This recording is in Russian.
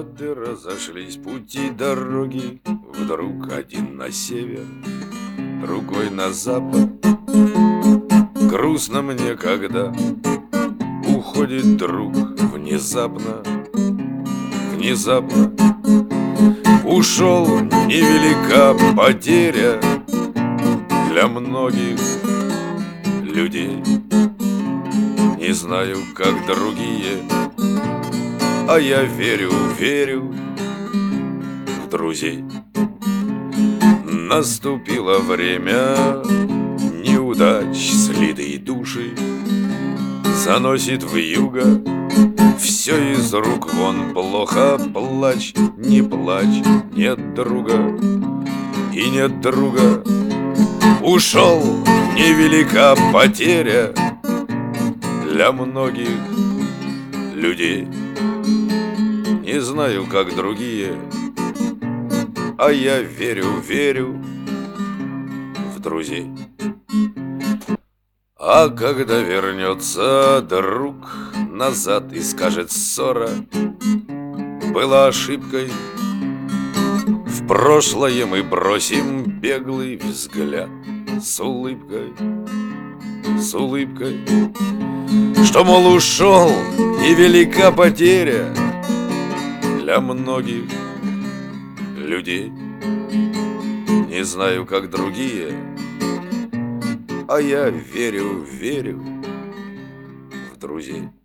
Вот и разошлись пути дороги, вдруг один на север, другой на запад. Грустно мне, когда уходит друг внезапно, внезапно. Ушел, невелика потеря для многих людей. Не знаю, как другие, а я верю, верю в друзей. Наступило время неудач, слитые души заносит вьюга. Все из рук вон плохо, плачь, не плачь, нет друга и нет друга. Ушел, невелика потеря для многих людей. Не знаю, как другие, а я верю, верю в друзей. А когда вернется друг назад и скажет: ссора была ошибкой, в прошлое мы бросим беглый взгляд с улыбкой, с улыбкой, что, мол, ушел, невелика потеря для многих людей. Не знаю, как другие, а я верю, верю в друзей.